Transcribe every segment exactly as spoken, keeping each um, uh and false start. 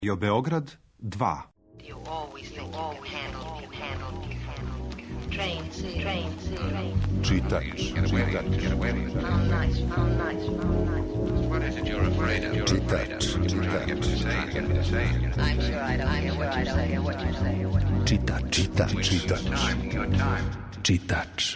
Radio Beograd dva. You always think you can handle, you handle, you handle. Train, train, train. Čitač, čitač. How nice, how nice, how nice. What is it you're afraid of? Čitač, čitač. I'm sure I don't hear what you say, what you say. Čitač, čitač, čitač. Your time. Čitač.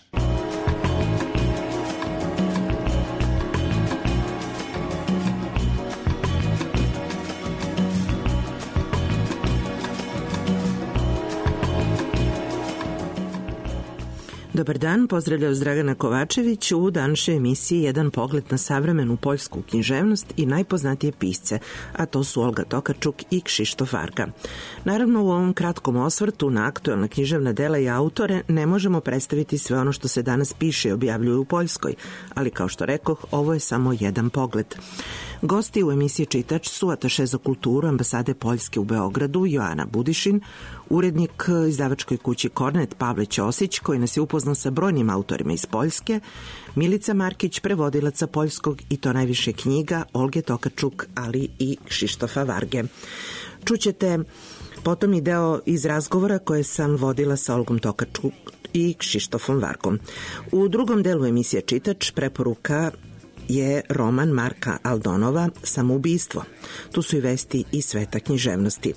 Dobar dan, pozdravljam Dragana Kovačević u današnjoj emisiji Jedan pogled na savremenu poljsku književnost i najpoznatije pisce, a to su Olga Tokarczuk i Krzysztof Varga. Naravno, u ovom kratkom osvrtu na aktuelna književna dela i autore ne možemo predstaviti sve ono što se danas piše i objavljuje u Poljskoj, ali kao što rekoh, ovo je samo jedan pogled. Gosti u emisiji Čitač su ataše za kulturu ambasade Poljske u Beogradu Joana Budišin, urednik izdavačkoj kući Kornet Pavle Ćosić, koji nas je upoznao sa brojnim autorima iz Poljske, Milica Markić, prevodilaca poljskog i to najviše knjiga Olge Tokarczuk, ali i Krzysztofa Varge. Čućete potom i deo iz razgovora koje sam vodila sa Olgom Tokarczuk i Krzysztofom Vargom. U drugom delu emisije Čitač preporuka je roman Marka Aldonova Samoubistvo. Tu su i vesti iz sveta književnosti.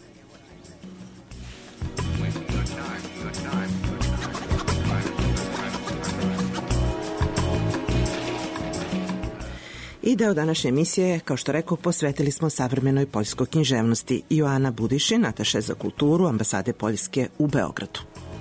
I deo današnje emisije, kao što rekao, posvetili smo savremenoj poljskoj književnosti. Joana Budišin, ataše za kulturu ambasade Poljske u Beogradu.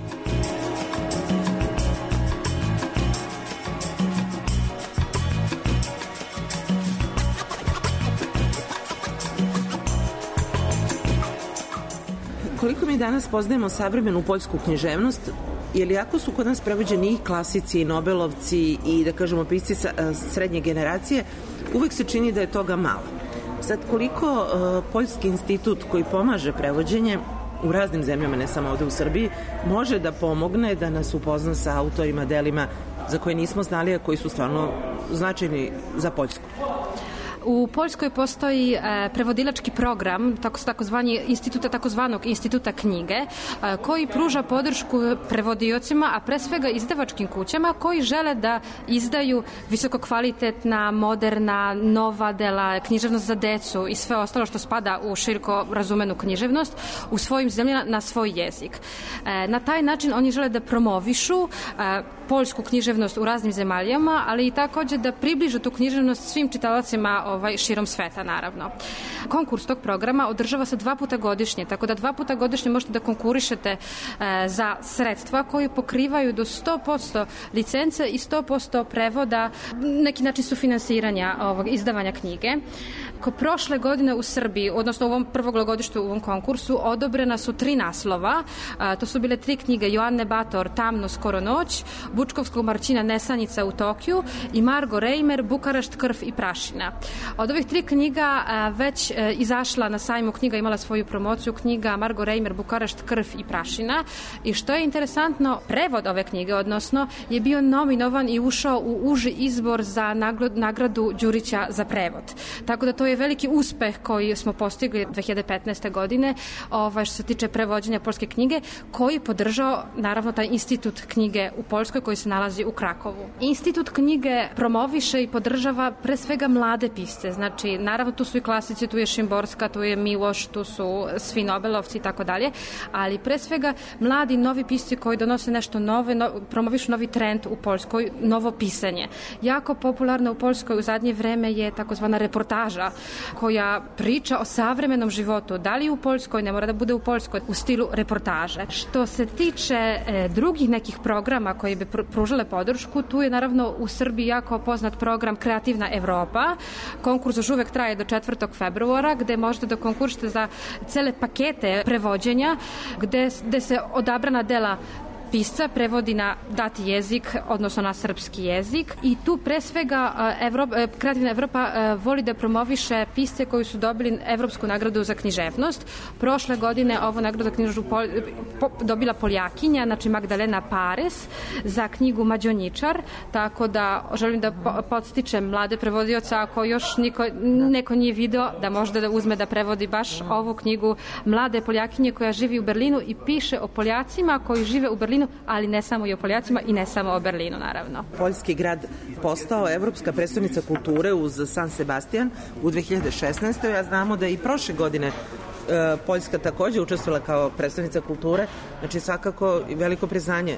Koliko mi danas poznajemo savremenu poljsku književnost, jer jako su kod nas prevođeni i klasici, i nobelovci, i da kažemo pisci srednje generacije, uvek se čini da je toga malo. Sad, koliko uh, Poljski institut koji pomaže prevođenje u raznim zemljama, ne samo ovde u Srbiji, može da pomogne da nas upozna sa autorima, delima za koje nismo znali, a koji su stvarno značajni za Poljsku? U Poljskoj postoji e, prevodilački program, tako, takozvani instituta, takozvanog instituta knjige, e, koji pruža podršku prevodiocima, a pre svega izdavačkim kućama koji žele da izdaju visokokvalitetna, moderna, nova dela, književnost za decu i sve ostalo što spada u široko razumenu književnost u svojim zemljama na svoj jezik. E, na taj način oni žele da promovišu e, poljsku književnost u raznim zemaljama, ali i takođe da približu tu književnost svim čitaocima ovaj, širom sveta, naravno. Konkurs tog programa održava se dva puta godišnje, tako da dva puta godišnje možete da konkurišete e, za sredstva koji pokrivaju do sto posto licence i sto posto prevoda, neki način sufinansiranja ovog izdavanja knjige. Ko prošle godine u Srbiji, odnosno u ovom prvogodištu u ovom konkursu, odobrena su tri naslova. E, to su bile tri knjige Joanne Bator, Tamno skoro noć, Bučkovskog Marčina Nesanica u Tokiju i Margo Reimer, Bukarešt, krv i prašina. Od ovih tri knjiga već izašla na sajmu knjiga, imala svoju promociju knjiga Margo Reimer, Bukarešt, krv i prašina. I što je interesantno, prevod ove knjige, odnosno, je bio nominovan i ušao u uži izbor za nagradu Đurića za prevod. Tako da to je veliki uspeh koji smo postigli dve hiljade petnaeste. godine, ovaj, što se tiče prevođenja poljske knjige, koji je podržao, naravno, taj institut knjige u Poljskoj koji se nalazi u Krakovu. Institut knjige promoviše i podržava pre svega mlade pisce, znači naravno tu su i klasici, tu je Šimborska, tu je Miloš, tu su svi nobelovci i tako dalje, ali pre svega mladi novi pisci koji donose nešto nove, no, promovišu novi trend u Poljskoj, novo pisanje. Jako popularno u Poljskoj u zadnje vreme je takozvana reportaža koja priča o savremenom životu, da li u Poljskoj, ne mora da bude u Poljskoj, u stilu reportaže. Što se tiče e, drugih nekih programa koji bi pružale podršku, tu je naravno u Srbiji jako poznat program Kreativna Evropa. Konkurs još uvek traje do četvrtog februara, gde možete da konkursite za cele pakete prevođenja, gde, gde se odabrana dela pisca prevodi na dati jezik, odnosno na srpski jezik. I tu pre svega Evropa, Kreativna Evropa voli da promoviše pisce koji su dobili Evropsku nagradu za književnost. Prošle godine ovu nagradu za književnost dobila Poljakinja, znači Magdalena Pares, za knjigu Mađoničar, tako da želim da podstičem mlade prevodioca, ako još niko, neko nije video, da možda da uzme da prevodi baš ovu knjigu mlade Poljakinje koja živi u Berlinu i piše o Poljacima koji žive u Berlinu, ali ne samo i o Poljacima i ne samo o Berlinu, naravno. Poljski grad postao evropska prestonica kulture uz San Sebastian u dve hiljade šesnaestoj. A znamo da i prošle godine Poljska takođe učestvovala kao predstavnica kulture, znači svakako veliko priznanje.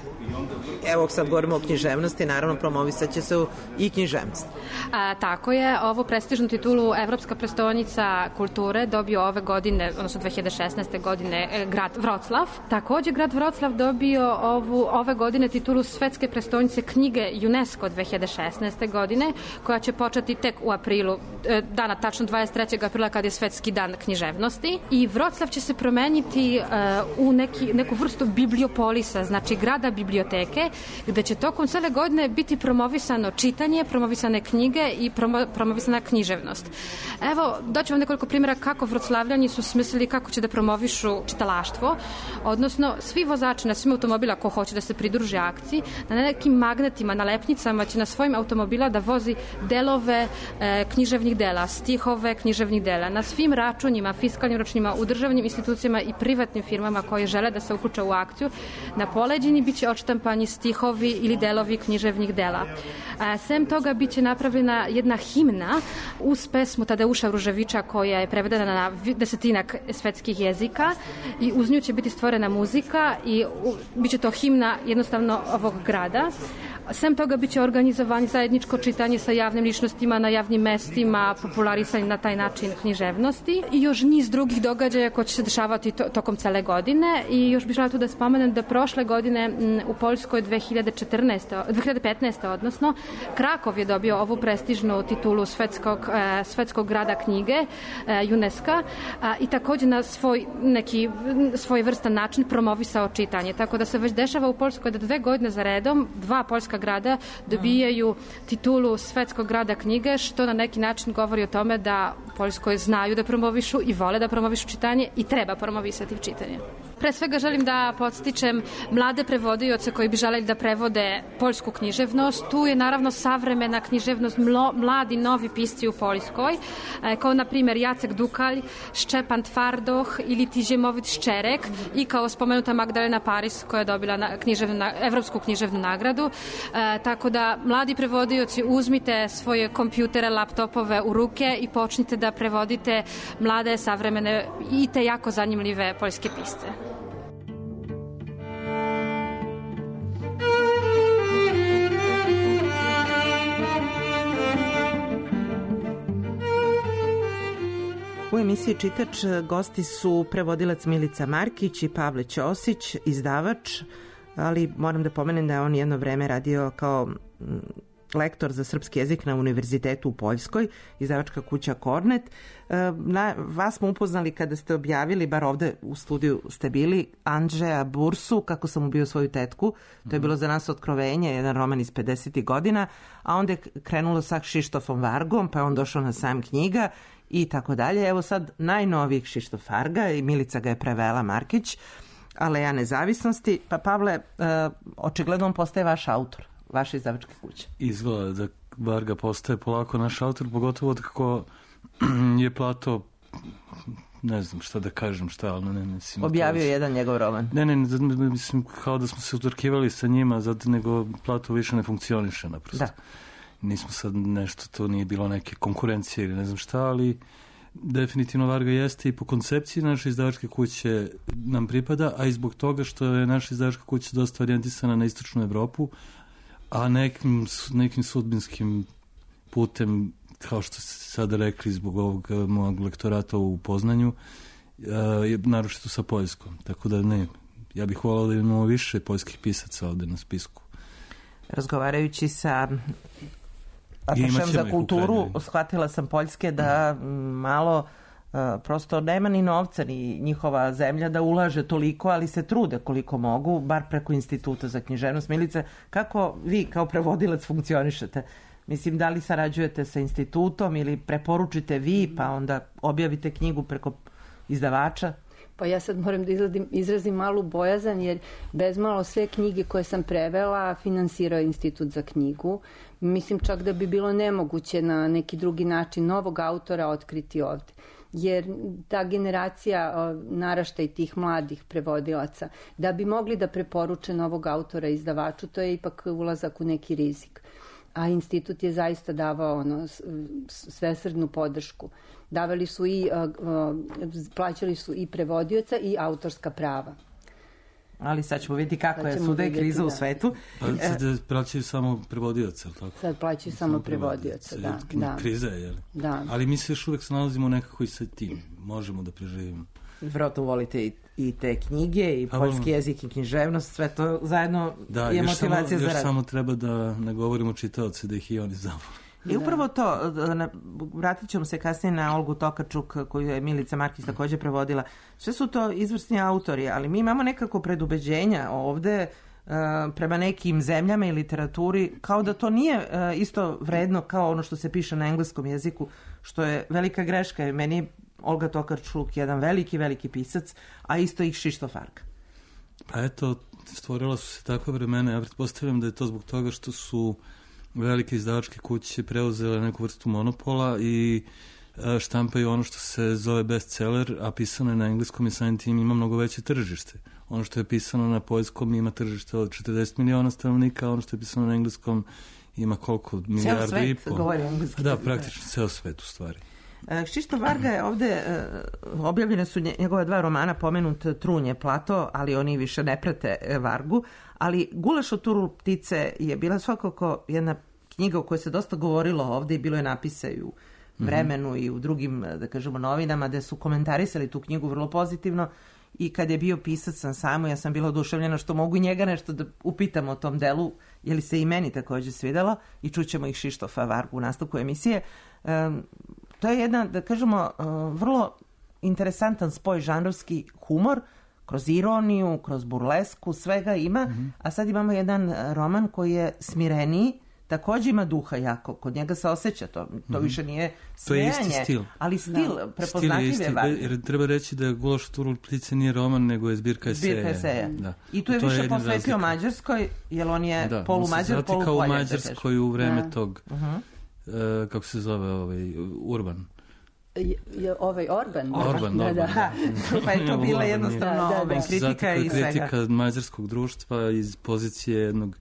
Evo sad govorimo o književnosti, naravno promovisat će se i književnost. A, tako je, ovu prestižnu titulu Evropska prestonica kulture dobio ove godine, odnosno dve hiljade šesnaeste godine grad Vroclav. Takođe grad Vroclav dobio ovu, ove godine titulu Svetske prestonice knjige UNESCO dve hiljade šesnaeste godine, koja će početi tek u aprilu, dana tačno dvadeset trećeg aprila kad je Svetski dan književnosti. I Vroclav će se promeniti uh, u neki, neku vrstu bibliopolisa, znači grada biblioteke, gde će tokom cele godine biti promovisano čitanje, promovisane knjige i promo, promovisana književnost. Evo, daću vam nekoliko primjera kako Vroclavljani su smislili kako će da promovišu čitalaštvo, odnosno svi vozači na svim automobila ko hoće da se pridruže akciji, na nekim magnetima, nalepnicama će na svojim automobila da vozi delove e, književnih dela, stihove književnih dela. Na svim računjima, fiskalnim računima, u državnim institucijama i privatnim firmama koje žele da se uključe u akciju, na poleđini biće odštampani stihovi ili delovi književnih dela. A, sem toga biće napravljena jedna himna uz pesmu Tadeuša Ruževića koja je prevedena na desetinak svetskih jezika i uz nju će biti stvorena muzika i u, biće to himna jednostavno ovog grada. Sem toga biće organizovani zajedničko čitanje sa javnim ličnostima na javnim mestima, popularisanje na taj način književnosti i još niz drugih događaja koji će se dešavati to, tokom cele godine. I još bih žela tu da spomenem da prošle godine m, u Poljskoj dve hiljade četrnaeste, dve hiljade petnaeste odnosno, Krakov je dobio ovu prestižnu titulu svetskog, e, svetskog grada knjige e, UNESCO a, i takođe na svoj neki svoj vrstan način promovisao čitanje. Tako da se već dešava u Poljskoj da dve godine za redom dva poljska grada dobijaju titulu svetskog grada knjige, što na neki način govori o tome da u Poljskoj znaju da promovišu i vole da promovišu čitanje i treba promovisati čitanje. Pre svega želim da podstičem mlade prevodioce koji bi želeli da prevode poljsku književnost. Tu je naravno savremena književnost, mlo, mladi novi pisci u Poljskoj, kao na primjer Jacek Dukalj, Ščepan Tvardoh ili Tižemovit Ščerek i kao spomenuta Magdalena Paris koja je dobila na književnu, na, Evropsku književnu nagradu. E, tako da mladi prevodioci uzmite svoje kompjutere, laptopove u ruke i počnite da prevodite mlade, savremene i te jako zanimljive poljske pisce. U emisiji Čitač gosti su prevodilac Milica Markić i Pavle Ćosić, izdavač, ali moram da pomenem da je on jedno vreme radio kao lektor za srpski jezik na univerzitetu u Poljskoj, izdavačka kuća Kornet. Na, vas smo upoznali kada ste objavili, bar ovde u studiju ste bili, Andžeja Bursu, Kako sam ubio svoju tetku. To je bilo za nas otkrovenje, jedan roman iz pedesetih godina, a onda je krenulo sa Kšištofom Vargom, pa je on došao na sajam knjiga i tako dalje. Evo sad najnoviji Kšištof Varga i Milica ga je prevela Markić, Aleja nezavisnosti. Pa Pavle, očigledno on postaje vaš autor, vaše izdavačke kuće. Izgleda da Varga postaje polako naš autor, pogotovo od kako je Plato, ne znam šta da kažem, šta, ali ne, ne, mislim... Objavio je jedan njegov roman. Ne, ne, ne, mislim, kao da smo se utorkivali sa njima, zato nego Plato više ne funkcioniše naprosto. Da. Nismo sad nešto, to nije bilo neke konkurencije ili ne znam šta, ali definitivno Varga jeste i po koncepciji naše izdavačke kuće nam pripada, a i zbog toga što je naša izdavačka kuća dosta orijentisana na istočnu Evropu, a nekim, nekim sudbinskim putem, kao što ste sada rekli, zbog ovog mojeg lektorata u Poznanju, je naročito sa Poljskom. Tako da ne, ja bih volao da imamo više poljskih pisaca ovde na spisku. Razgovarajući sa atašem za kulturu, shvatila sam Poljske da malo prosto nema ni novca ni njihova zemlja da ulaže toliko, ali se trude koliko mogu, bar preko Instituta za književnost. Milice, kako vi kao prevodilac funkcionišete? Mislim, da li sarađujete sa institutom ili preporučite vi pa onda objavite knjigu preko izdavača? Pa ja sad moram da izradim, izrazim malu bojazan, jer bezmalo sve knjige koje sam prevela finansirao Institut za knjigu. Mislim čak da bi bilo nemoguće na neki drugi način novog autora otkriti ovde. Jer ta generacija naraštaj tih mladih prevodilaca, da bi mogli da preporuče novog autora izdavaču, to je ipak ulazak u neki rizik. A institut je zaista davao ono, svesrdnu podršku. Davali su i, plaćali su i prevodioca i autorska prava. Ali sad ćemo vidjeti kako je svuda je kriza da. u svetu. Pa sad plaćaju samo prevodioca, ili tako? Sad plaćaju samo prevodioca, da. da. Kriza je, jel? Da. Ali mi se još uvek se nalazimo nekako i sa tim. Možemo da preživimo. Vjerojatno volite i, i te knjige, i poljski jezik, i književnost, sve to zajedno da, je motivacija samo, za rad. Da, još samo treba da ne govorimo čitaoci, da ih i oni zavole. I upravo to, vratit ćemo se kasnije na Olgu Tokarčuk, koju je Milica Markić također prevodila. Sve su to izvrsni autori, ali mi imamo nekako predubeđenja ovde prema nekim zemljama i literaturi, kao da to nije isto vredno kao ono što se piše na engleskom jeziku, što je velika greška. Meni je Olga Tokarčuk jedan veliki, veliki pisac, a isto i Kšištof Varga. Pa eto, stvorila su se takve vremena. Ja pretpostavljam da je to zbog toga što su velike izdavačke kuće preuzele neku vrstu monopola i štampaju ono što se zove bestseller, a pisano je na engleskom i samim tim ima mnogo veće tržište. Ono što je pisano na poljskom ima tržište od četrdeset miliona stanovnika, a ono što je pisano na engleskom ima koliko? Milijardu i pol. Govori engleski. Da, praktično ceo svet u stvari. Kšištof Varga je ovde, objavljene su njegove dva romana, pomenut Trunje Plato, ali oni više ne prate Vargu, ali Gulaš od Turul ptice je bila svakako jedna knjiga o kojoj se dosta govorilo ovde i bilo je napisa i u Vremenu mm-hmm. i u drugim, da kažemo, novinama, gde su komentarisali tu knjigu vrlo pozitivno i kad je bio pisac sam samo, ja sam bila oduševljena što mogu i njega nešto da upitam o tom delu, je li se i meni također svidelo i čućemo ih Kšištofa Vargu u nastavku emisije. Um, To je jedna, da kažemo, vrlo interesantan spoj žanrovski humor, kroz ironiju, kroz burlesku, svega ima, mm-hmm. a sad imamo jedan roman koji je smireniji, također ima duha jako, kod njega se osjeća to, to mm-hmm. više nije smijanje, to je isti stil. Ali stil da. prepoznatljiv je Varga. Jer treba reći da Gulaš od Turul ptice nije roman, nego je zbirka eseja. Zbirka eseja. Da. I tu je to više je posvetio Mađarskoj, jer on je da, polumađar, polupoljac. Da, on se zatikao u Mađarskoj u vreme da. tog, uh-huh. uh, kako se zove, ovaj, Urban. Je, je ovaj Orban. Orban, Orban. Da, da. Pa je to bila jednostavno da, da, da. kritika i svega. Kritika mađarskog društva iz pozicije jednog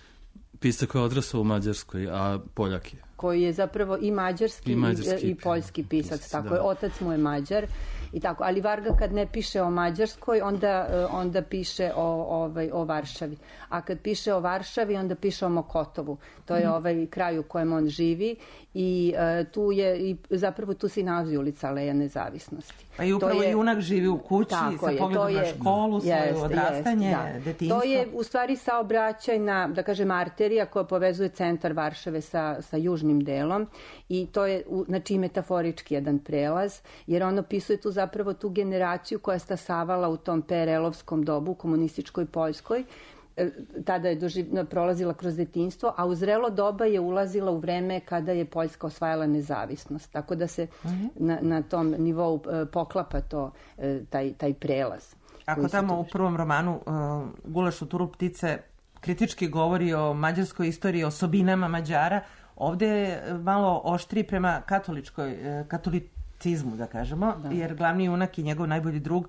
pisca koji je odrasao u Mađarskoj, a Poljak je. Koji je zapravo i mađarski i, mađarski, i, i poljski pisac. pisac tako da. je, otac mu je Mađar. I tako, ali Varga kad ne piše o Mađarskoj, onda, onda piše o, ovaj, o Varšavi. A kad piše o Varšavi, onda piše o Mokotovu. To je ovaj kraj u kojem on živi i uh, tu je, i zapravo tu se nalazi ulica Aleja Nezavisnosti. Pa i upravo je, junak živi u kući sa je, pogledom na školu, svoje jest, odrastanje, jest, detinjstvo. To je u stvari saobraćajna, da kažem, arterija koja povezuje centar Varšave sa, sa južnim delom i to je, znači, metaforički jedan prelaz, jer on opisuje tu zapravo tu generaciju koja je stasavala u tom P R L-ovskom dobu, u komunističkoj Poljskoj. Tada je doživ, prolazila kroz detinjstvo, a u zrelo doba je ulazila u vreme kada je Poljska osvajala nezavisnost. Tako da se uh-huh. na, na tom nivou poklapa to, taj, taj prelaz. Ako tamo u prvom romanu uh, Gulaš od Turul ptice kritički govori o mađarskoj istoriji, osobinama Mađara, ovde je malo oštri prema katoličkoj, katolicizmu, da kažemo, da. Jer glavni junak i njegov najbolji drug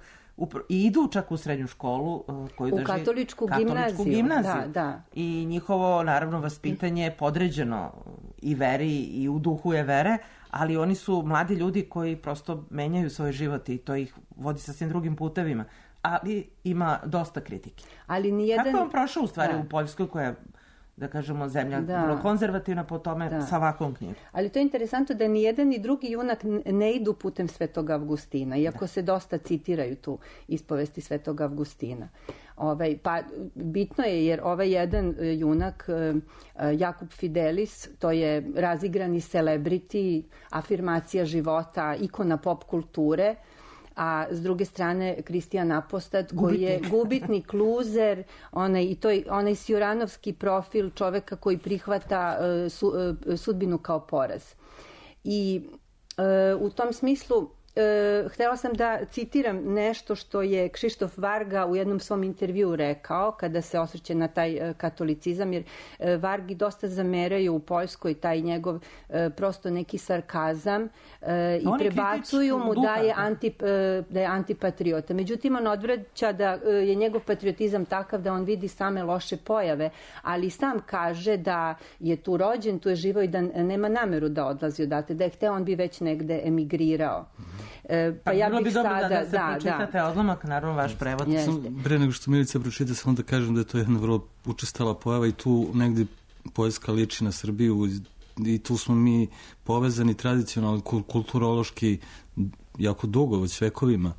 i idu čak u srednju školu koju u drži katoličku, katoličku gimnaziju, gimnaziju. Da, da. I njihovo naravno vaspitanje je podređeno i veri i u duhu je vere, ali oni su mladi ljudi koji prosto menjaju svoj život i to ih vodi sasvim drugim putevima, ali ima dosta kritike. Ali nijedan... Kako je on prošao u stvari da. u Poljskoj koja da kažemo, zemlja Da. vrlo konzervativna po tome Da. sa ovakvom knjigom. Ali to je interesantno da ni jedan ni drugi junak n- ne idu putem Svetog Avgustina, iako se dosta citiraju tu ispovesti Svetog Avgustina. Ovaj, pa bitno je jer ovaj jedan e, junak, e, e, Jakub Fidelis, to je razigrani celebrity, afirmacija života, ikona pop kulture, a s druge strane Kristijan Apostat koji je gubitnik, luzer, onaj, i to je onaj sjoranovski profil čoveka koji prihvata e, su, e, sudbinu kao poraz. I e, u tom smislu e, htjela sam da citiram nešto što je Kšištof Varga u jednom svom intervjuu rekao kada se osvrće na taj e, katolicizam, jer e, Vargi dosta zameraju u Poljskoj taj njegov e, prosto neki sarkazam e, i On je prebacuju mu kritičkog da je, duha. anti, e, da je antipatriota. Međutim, on odvraća da e, je njegov patriotizam takav da on vidi same loše pojave, ali sam kaže da je tu rođen, tu je živo i da nema nameru da odlazi odatle, da je hteo, on bi već negde emigrirao. E, pa, Pa ja bilo bih bi dobro sada, da, da se da, pročitate da. odlomak, naravno vaš prevod. Jeste. Samo pre nego što Milica pročita, samo da kažem da je to jedna vrlo učestala pojava i tu negde Poljska liči na Srbiju i tu smo mi povezani tradicionalno, kul- kulturološki jako dugo, već vekovima.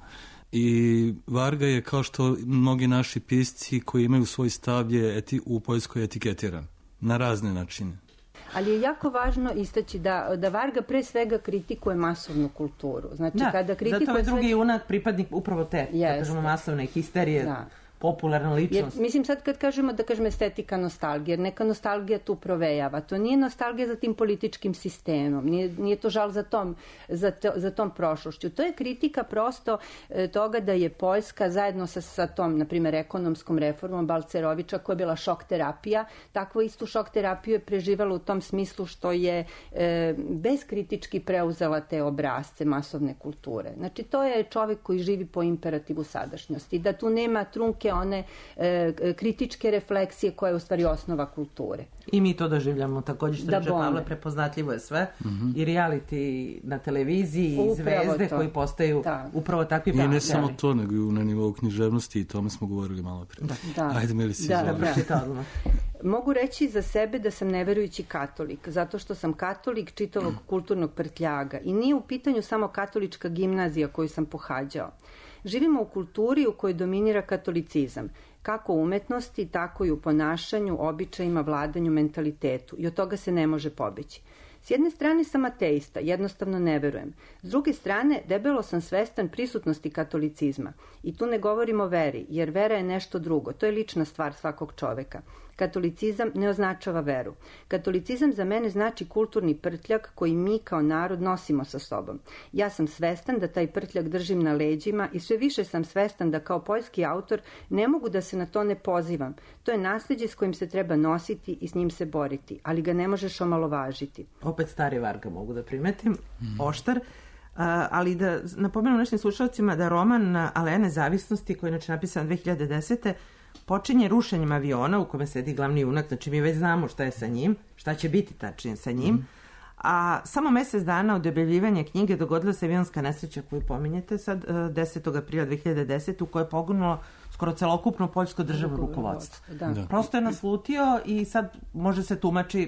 I Varga je, kao što mnogi naši pisci koji imaju svoj stav, je eti, u Poljskoj etiketiran na razne načine. Ali je jako važno istaći da, da Varga pre svega kritikuje masovnu kulturu. Znači, Da, kada kritikuje zato je drugi sve... junak pripadnik upravo te, da Jeste. kažemo, masovne histerije, Da. popularna Jer, ličnost. mislim sad kad kažemo da kažemo estetika nostalgije, jer neka nostalgija tu provejava. To nije nostalgija za tim političkim sistemom, nije, nije to žal za tom, za, to, za tom prošlošću. To je kritika prosto e, toga da je Poljska zajedno sa, sa tom, na primjer, ekonomskom reformom Balcerovića, koja je bila šok terapija, takvu istu šok terapiju je preživala u tom smislu što je e, bezkritički preuzela te obrazce masovne kulture. Znači, to je čovjek koji živi po imperativu sadašnjosti. Da tu nema trunke one e, kritičke refleksije koja je u stvari osnova kulture. I mi to doživljamo također, što Da reče bome. Pavle, prepoznatljivo je sve. I reality na televiziji, i Upravo zvezde to. koji postaju Da. upravo takvi I ne pravi. samo to, nego i na nivou književnosti, i tome smo govorili malo pre. Da. Ajde, Milici, Da, izvoli. da. Pročita odmah. Mogu reći za sebe da sam neverujući katolik, zato što sam katolik čitavog kulturnog prtljaga i nije u pitanju samo katolička gimnazija koju sam pohađao. Živimo u kulturi u kojoj dominira katolicizam, kako u umetnosti, tako i u ponašanju, običajima, vladanju, mentalitetu i od toga se ne može pobeći. S jedne strane sam ateista, jednostavno ne verujem. S druge strane, debelo sam svestan prisutnosti katolicizma. I tu ne govorim o veri, jer vera je nešto drugo. To je lična stvar svakog čoveka. Katolicizam ne označava veru. Katolicizam za mene znači kulturni prtljak koji mi kao narod nosimo sa sobom. Ja sam svestan da taj prtljak držim na leđima i sve više sam svestan da kao poljski autor ne mogu da se na to ne pozivam. To je nasljeđe s kojim se treba nositi i s njim se boriti, ali ga ne možeš omalovažiti. Opet stari Varga, mogu da primetim, oštar. A, ali da napomenu našim slušalcima da roman Aleja nezavisnosti, koji je inače napisan dve hiljade desete. počinje rušenjem aviona u kome sedi glavni junak, znači mi već znamo šta je sa njim, šta će biti tačnije sa njim. Mm. A samo mjesec dana od objavljivanja knjige dogodila se avionska nesreća koju pominjete sad, desetog aprila dve hiljade desete. u kojoj je poginulo skoro celokupno poljsko državno rukovodstvo. Da. Da. Prosto je naslutio i sad može se tumači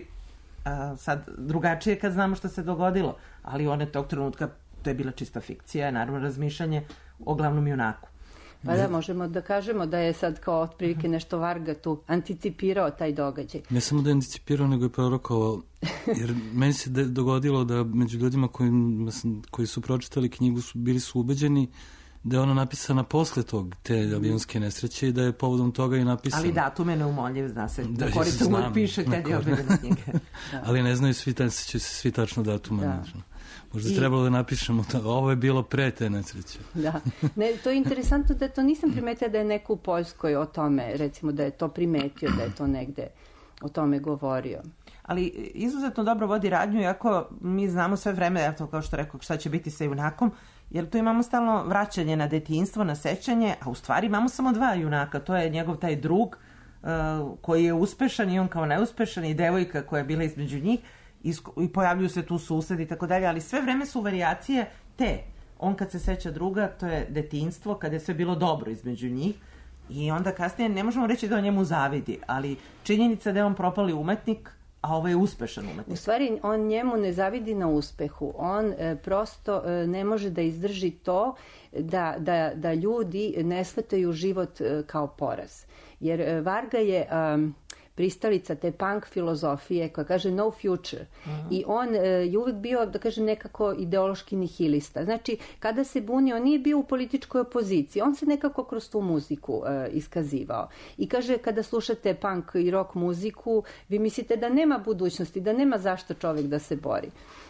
a, sad drugačije kad znamo šta se dogodilo, ali one tog trenutka to je bila čista fikcija, naravno razmišljanje o glavnom junaku. Pa da, možemo da kažemo da je sad kao otprilike nešto Varga tu anticipirao taj događaj. Ne samo da je anticipirao, nego je prorokovao, jer meni se de- dogodilo da među ljudima koji, koji su pročitali knjigu su, bili su ubeđeni da je ona napisana posle tog, te avionske nesreće i da je povodom toga i napisana. Ali datum je neumoljiv, zna se, Da, na koricu mu znam, piše kad na je kor- objavljena knjiga. Ali ne znaju svi, ta, će se svi tačno datuma. Da. Znači. Možda I- trebalo da napišemo to, ovo je bilo pre te nesreće. Da. Ne, to je interesantno da to nisam primetila da je neko u Poljskoj o tome, recimo da je to primetio, da je to negde o tome govorio. Ali izuzetno dobro vodi radnju, iako mi znamo sve vreme, eto, kao što rekao, šta će biti sa junakom, jer tu imamo stalno vraćanje na detinjstvo, na sećanje, a u stvari imamo samo dva junaka. To je njegov taj drug uh, koji je uspešan i on kao neuspešan i devojka koja je bila između njih i, sk- i pojavljuju se tu susedi i tako dalje, ali sve vreme su varijacije te. On kad se seća druga, to je detinjstvo, kada je sve bilo dobro između njih. I onda kasnije ne možemo reći da on njemu zavidi, ali činjenica da je on propali umetnik, a ovo je uspešan umetnik. U stvari, on njemu ne zavidi na uspehu. On e, prosto e, ne može da izdrži to da, da, da ljudi ne shvataju život e, kao poraz. Jer e, Varga je... E, pristalica te punk filozofije koja kaže no future. Uh-huh. I on e, je uvek bio, da kažem, nekako ideološki nihilista. Znači, kada se bunio, on nije bio u političkoj opoziciji. On se nekako kroz tu muziku e, iskazivao. I kaže, kada slušate punk i rock muziku, vi mislite da nema budućnosti, da nema zašto čovjek da se bori.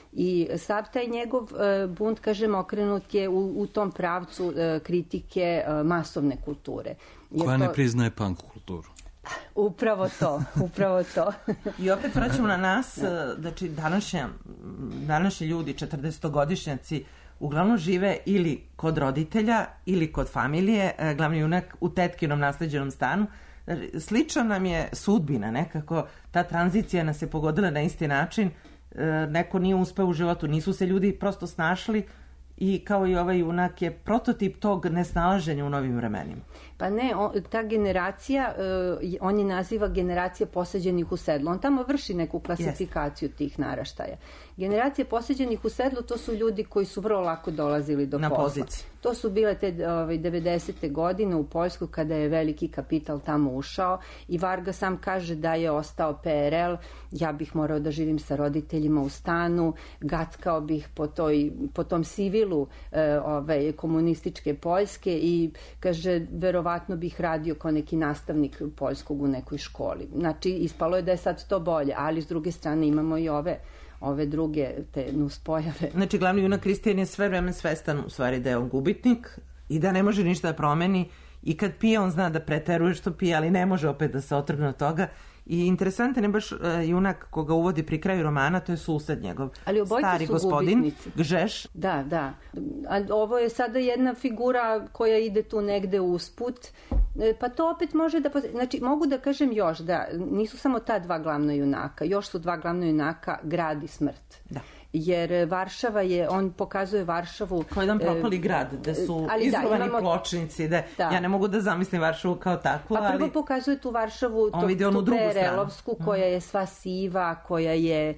I sav taj njegov e, bunt, kažem, okrenut je u, u tom pravcu e, kritike e, masovne kulture. Jer koja to... ne priznaje punk kulturu. Upravo to, upravo to. I opet vraćamo na nas, znači današnja, današnji ljudi, četrdesetogodišnjaci, uglavnom žive ili kod roditelja ili kod familije, glavni junak u tetkinom nasleđenom stanu. Slična nam je sudbina nekako, ta tranzicija nas je pogodila na isti način, neko nije uspeo u životu, nisu se ljudi prosto snašli i kao i ovaj junak je prototip tog nesnalaženja u novim vremenima. Pa ne, on, ta generacija, uh, on je naziva generacija posađenih u sedlo. On tamo vrši neku klasifikaciju yes. tih naraštaja. Generacije posađenih u sedlo, to su ljudi koji su vrlo lako dolazili do na posla. Poziciji. To su bile te ovaj, devedesete godine u Poljsku kada je veliki kapital tamo ušao i Varga sam kaže da je ostao P R L, ja bih morao da živim sa roditeljima u stanu, gackao bih po, toj, po tom sivilu eh, ovaj, komunističke Poljske i kaže, verovatno bih radio kao neki nastavnik poljskog u nekoj školi. Znači, ispalo je da je sad to bolje, ali s druge strane imamo i ove ove druge te nuspojave. Znači, glavni junak Kristijan je sve vreme svestan u stvari da je on gubitnik i da ne može ništa da promeni i kad pije on zna da preteruje što pije, ali ne može opet da se otrgne od toga. I interesantan je baš uh, junak koga uvodi pri kraju romana, to je sused njegov. Ali stari su gospodin, gubitnici. Gžeš. Da, da. A ovo je sada jedna figura koja ide tu negde usput. E, pa to opet može da... Znači, mogu da kažem još da nisu samo ta dva glavna junaka, još su dva glavna junaka grad i smrt. Da. Jer Varšava je, on pokazuje Varšavu... Kao jedan propali grad, da su izrovani da, imamo, pločnici, da, da ja ne mogu da zamislim Varšavu kao takvu, ali... A prvo pokazuje tu Varšavu, to, tu P R L-ovsku, koja je sva siva, koja je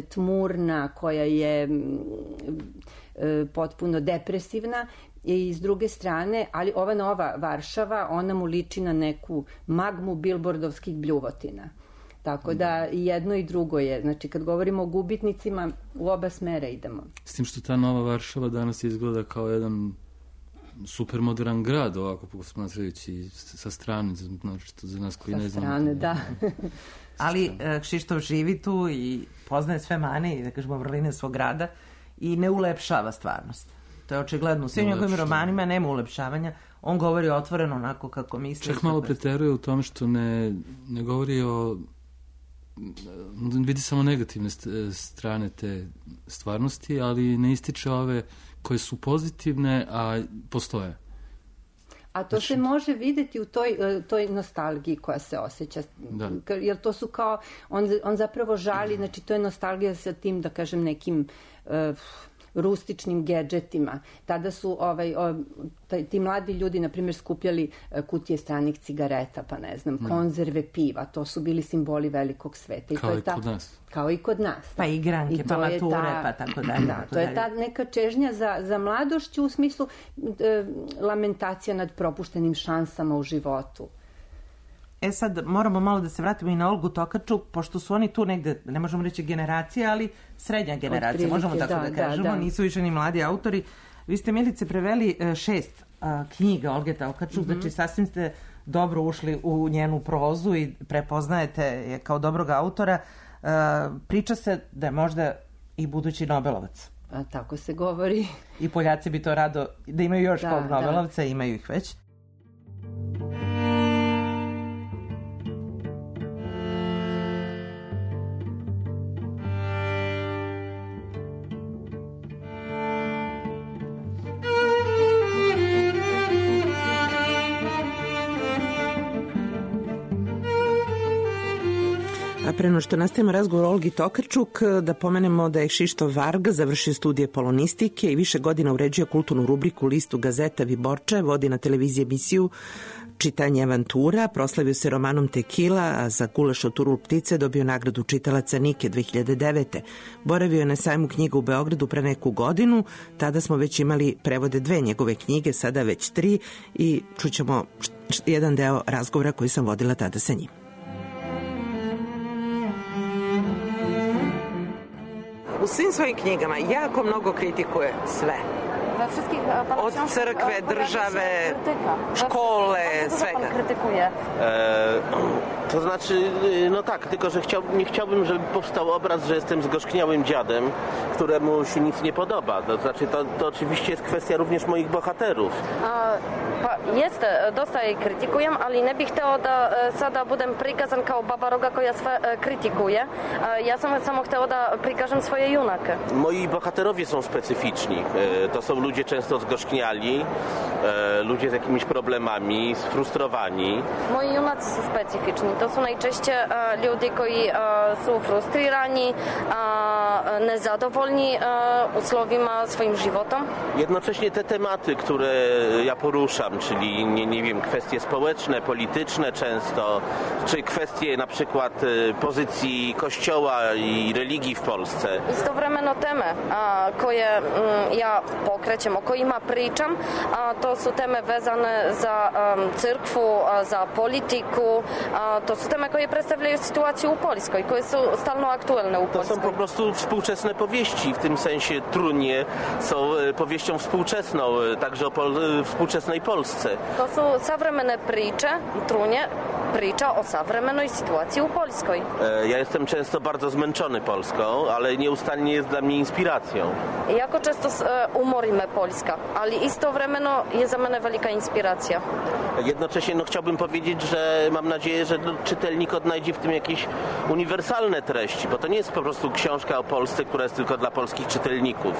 tmurna, koja je potpuno depresivna, i s druge strane, ali ova nova Varšava, ona mu liči na neku magmu bilbordovskih bljuvotina. Tako da i jedno i drugo je. Znači, kad govorimo o gubitnicima, u oba smera idemo. S tim što ta nova Varšava danas izgleda kao jedan supermodern grad, ovako posmatrajući sa strane, znači to za nas koji sa ne znamo. Sa strane, da. Ali Kšištof živi tu i poznaje sve mane i, da kažemo, vrline svog grada i ne ulepšava stvarnost. To je očigledno. U svim njegovim romanima nema ulepšavanja. On govori otvoreno onako kako misli. Čak malo preteruje u tome što ne, ne govori o... vidi samo negativne strane te stvarnosti, ali ne ističe ove koje su pozitivne, a postoje. A to znači, se može videti u toj, toj nostalgiji koja se osjeća. Da. Jer to su kao, on, on zapravo žali, znači to je nostalgija sa tim, da kažem, nekim... Uh, rustičnim gedžetima. Tada su ovaj, o, taj, ti mladi ljudi, na primjer, skupljali kutije stranih cigareta, pa ne znam, mm. konzerve piva. To su bili simboli velikog sveta. I kao to je i ta, kod nas. Kao i kod nas. Pa igranke, pa mature, ta, pa tako dalje. Da, to je ta neka čežnja za, za mladošću u smislu e, lamentacija nad propuštenim šansama u životu. E sad, moramo malo da se vratimo i na Olgu Tokarčuk, pošto su oni tu negde, ne možemo reći generacija, ali srednja generacija, prilike, možemo tako da, da kažemo, da, da. Nisu više ni mladi autori. Vi ste, Milice, preveli šest a, knjiga Olge Tokarčuk, mm-hmm. znači sasvim ste dobro ušli u njenu prozu i prepoznajete je kao dobrog autora. A, priča se da je možda i budući Nobelovac. A tako se govori. I Poljaci bi to rado, da imaju još da, kog Nobelovca, da. Imaju ih već. A pre no što nastavimo razgovor o Olgi Tokarčuk, da pomenemo da je Kšištof Varga završio studije polonistike i više godina uređuje kulturnu rubriku listu Gazeta Viborče, vodi na televiziji emisiju Čitanje avantura, proslavio se romanom Tekila, a za Gulaš od Turul ptice dobio nagradu čitalaca Nike dve hiljade devete. Boravio je na sajmu knjiga u Beogradu pre neku godinu, tada smo već imali prevode dve njegove knjige, sada već tri, i čućemo jedan deo razgovora koji sam vodila tada sa njim. U svim svojim knjigama jako mnogo kritikuje sve. Od crkve, države, szkole, svega. E, to znaczy, no tak, tylko że chciał, nie chciałbym, żeby powstał obraz, że jestem zgorzkniałym dziadem, któremu się nic nie podoba. To znaczy, to, to oczywiście jest kwestia również moich bohaterów. Jeste, dosta je kritikujem, ali ne bih hteo da sada budem prikazan kao baba roga koja sve kritikuje. Ja sam samo hteo da prikažem swoje junake. Moi bohaterowie są specyficzni. To są ludzie często zgorzkniali, ludzie z jakimiś problemami, sfrustrowani. Moi junacy są specyficzni. To są najczęściej ludzie, koji są frustrirani, nezadowolni uslovima swoim životom. Jednocześnie te tematy, które ja poruszam, czyli nie, nie wiem, kwestie społeczne, polityczne często, czy kwestie na przykład pozycji Kościoła i religii w Polsce. Istovremeno teme koje ja pokrećem, o kojima pričam, to su teme vezane za crkvu, za politiku, to su teme koje predstavljaju sytuację u Poljskoj, koje su stalno aktualne u Poljskoj. To są po prostu współczesne powieści, w tym sensie Trunie są powieścią współczesną, także o pol- współczesnej Polsce. To su savremene priče, Trunje priča o savremenoj sytuacji u Poljskoj. Ja jestem często bardzo zmęczony Polską, ale nieustannie jest dla mnie inspiracją. Jako često umori me Poljska, ali istovremeno je za mene velika inspiracja. Jednocześnie no, chciałbym powiedzieć, że mam nadzieję, że czytelnik odnajdzie w tym jakieś uniwersalne treści, bo to nie jest po prostu książka o Polsce, która jest tylko dla polskich czytelników.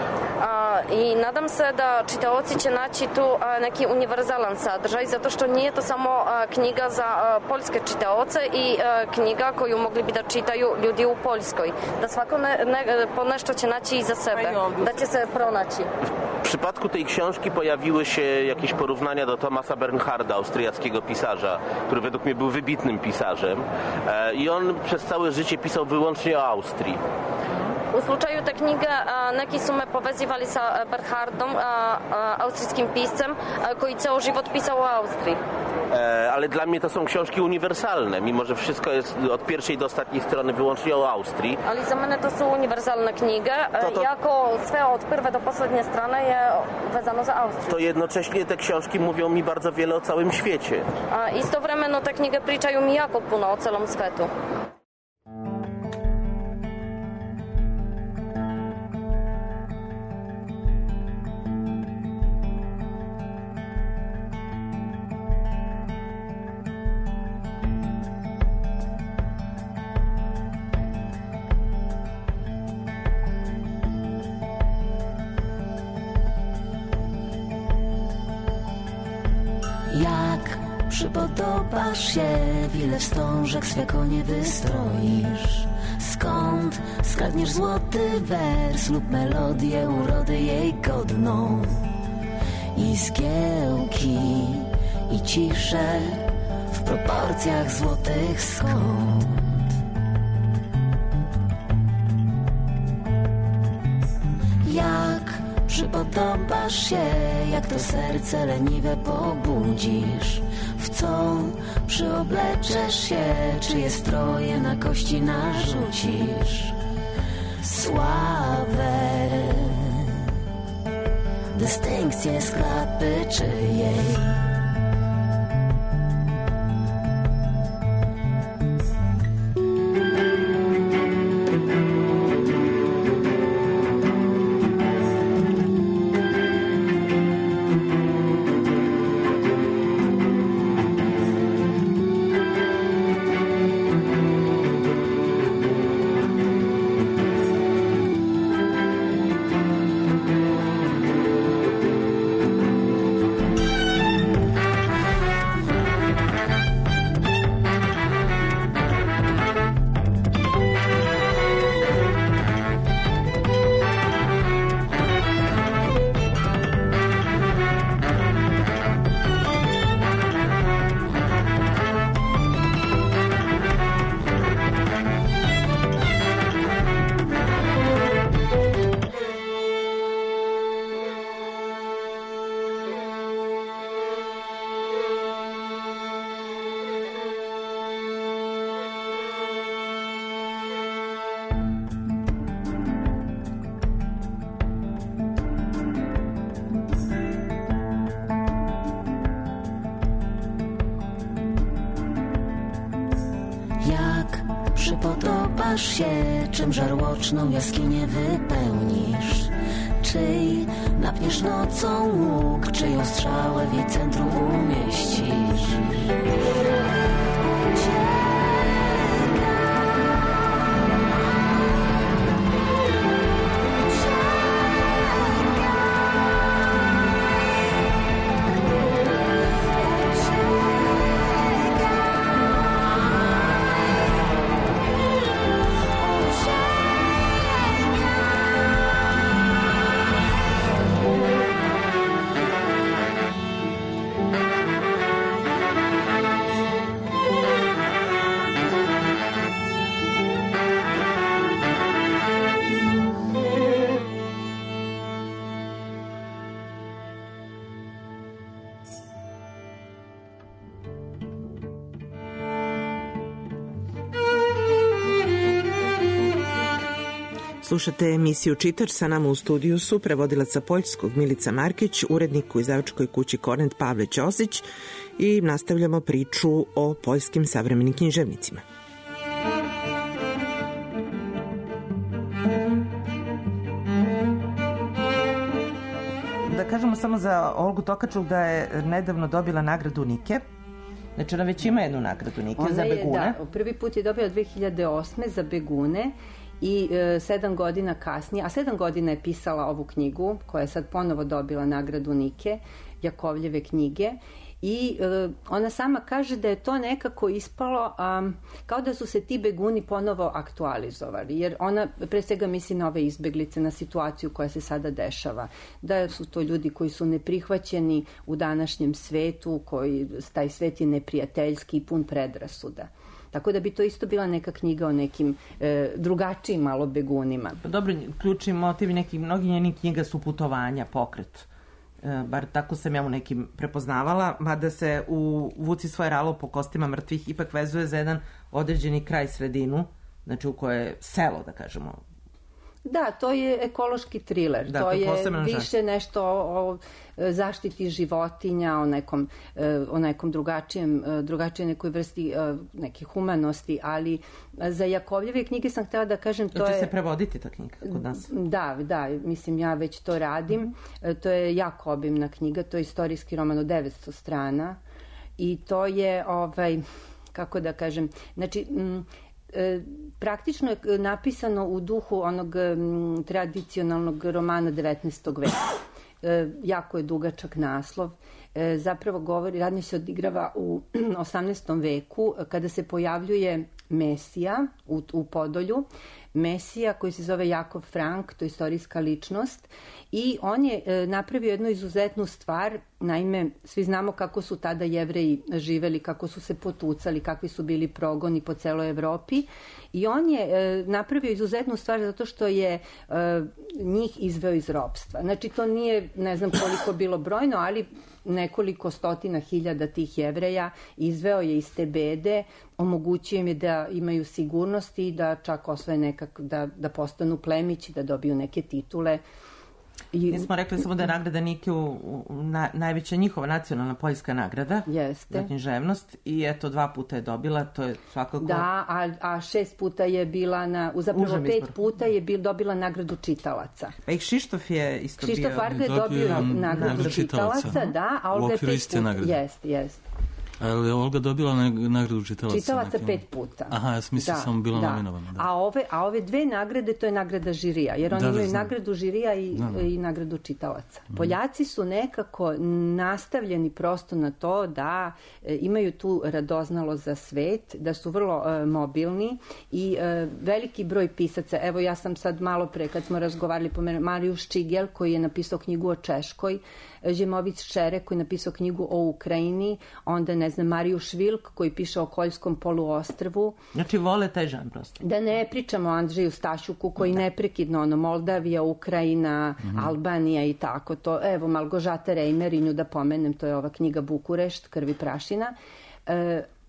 I nadam se da čitaoci će naći tu neki univerzalan sadržaj, zato što nije to samo knjiga za poljske čitaoce i knjiga koju mogli bi da čitaju ljudi u Poljskoj. Da svako ne, ne, po nešto će naći i za sebe, da će se pronaći. W przypadku tej książki pojawiły się jakieś porównania do Thomasa Bernharda, austriackiego pisarza, który według mnie był wybitnym pisarzem. I on przez całe życie pisał wyłącznie o Austrii. U slučaju te knjige neki su me povezivali sa Bernhardom, austrijskim piscem, koji ceo život pisał o Austrii. Ale dla mnie to są książki uniwersalne, mimo że wszystko jest od pierwszej do ostatniej strony wyłącznie o Austrii. Ali za mene to su univerzalne knjige, to, to... jako sve od prve do poslednje strane je vezano za Austriją. To jednocześnie te książki mówią mi bardzo wiele o całym świecie. A istovremeno te knjige pričaju mi jako puno o celom svetu. Jak przypodobasz się, wiele wstążek swe konie wystroisz. Skąd skradniesz złoty wers lub melodię urody jej godną. I zgiełki, i ciszę w proporcjach złotych skąd. Jak przypodobasz się, jak to serce leniwe pobudzisz. W co przyobleczesz się, czyje stroje na kości narzucisz. Sławę, dystynkcję sklapy czyjej. zapytasz się, czym żarłoczną jaskinię wypełnisz? Czyj napniesz nocą łuk, czyją strzałę w jej centrum umieścisz? Slušate emisiju Čitač, sa nama u studiju su prevodilac sa poljskog Milica Markić, urednik u izdavačkoj kući Kornet Pavle Ćosić i nastavljamo priču o poljskim savremenim književnicima. Da kažemo samo za Olgu Tokarczuk da je nedavno dobila nagradu Nike. Znači ona već ima jednu nagradu Nike ona za je, Begune. Da, prvi put je dobila dve hiljade osme za Begune i e, sedam godina kasnije, a sedam godina je pisala ovu knjigu koja je sad ponovo dobila nagradu Nike, Jakovljeve knjige. I e, ona sama kaže da je to nekako ispalo um, kao da su se ti beguni ponovo aktualizovali, jer ona pre svega misli na ove izbeglice, na situaciju koja se sada dešava, da su to ljudi koji su neprihvaćeni u današnjem svetu, koji, taj svet je neprijateljski i pun predrasuda. Tako da bi to isto bila neka knjiga o nekim e, drugačijim malo begunima. Dobro, ključni motiv nekih mnogih njenih knjiga su putovanja, pokret. Bar tako sam ja u nekim prepoznavala, mada se u Vuci svoje ralo po kostima mrtvih ipak vezuje za jedan određeni kraj, sredinu, znači u kojoj je selo, da kažemo. Da, to je ekološki triler, da, to, to je više žašt. Nešto o, o zaštiti životinja, o nekom, o nekom drugačijem, drugačije nekoj vrsti neke humanosti, ali za Jakovljeve knjige sam htjela da kažem, to je... Će se prevoditi ta knjiga kod nas? Da, da, mislim ja već to radim. Mm-hmm. To je jako obimna knjiga, to je istorijski roman od devetsto strana i to je, ovaj, kako da kažem, znači... M, praktično je napisano u duhu onog m, tradicionalnog romana devetnaestog veka. E, jako je dugačak naslov. E, zapravo govori, radnje se odigrava u osamnaestom veku, kada se pojavljuje Mesija u, u Podolju. Mesija koji se zove Jakov Frank, to je istorijska ličnost i on je e, napravio jednu izuzetnu stvar. Naime, svi znamo kako su tada Jevreji živeli, kako su se potucali, kakvi su bili progoni po celoj Evropi i on je e, napravio izuzetnu stvar zato što je e, njih izveo iz ropstva. Znači to nije, ne znam koliko bilo brojno, ali nekoliko stotina hiljada tih Jevreja izveo je iz te bede, omogućio im je da imaju sigurnost i da čak osvoje nekak, da, da postanu plemići, da dobiju neke titule. I... Mi smo rekli samo da je nagrada Nike u, u, na, najveća njihova nacionalna poljska nagrada. Jeste. Za književnost i eto dva puta je dobila, to je svakako... Da, a, a šest puta je bila na, zapravo Užem pet izbor. puta je bil, dobila nagradu čitalaca. Pa i Kšištof je isto bio... Kšištof Varga je dobio nagradu, nagradu čitalaca, čitalaca, da, a Olga je pet puta. Jeste, jeste. Ali je Olga dobila nagradu čitalaca? Čitalaca pet puta. Aha, ja sam mislio da, sam bila da. nominovana. Da. A, ove, a ove dve nagrade, to je nagrada žirija, jer oni da, imaju da, nagradu žirija i, da, da. i nagradu čitalaca. Mm. Poljaci su nekako nastavljeni prosto na to da e, imaju tu radoznalost za svet, da su vrlo e, mobilni i e, veliki broj pisaca. Evo ja sam sad malo pre, kad smo razgovarali, pomenuo Marijuš Čigel koji je napisao knjigu o Češkoj, Žemović Šerek koji je napisao knjigu o Ukrajini, onda ne znam, Marijuš Vilk koji piše o Koljskom poluostrvu. Znači vole taj žan prosto. Da ne pričamo o Andrzeju Stašuku koji da. neprekidno, ono, Moldavija, Ukrajina, mm-hmm. Albanija i tako to. Evo, Malgožata Rejmerinju da pomenem, to je ova knjiga Bukurešt, Krv i prašina. E,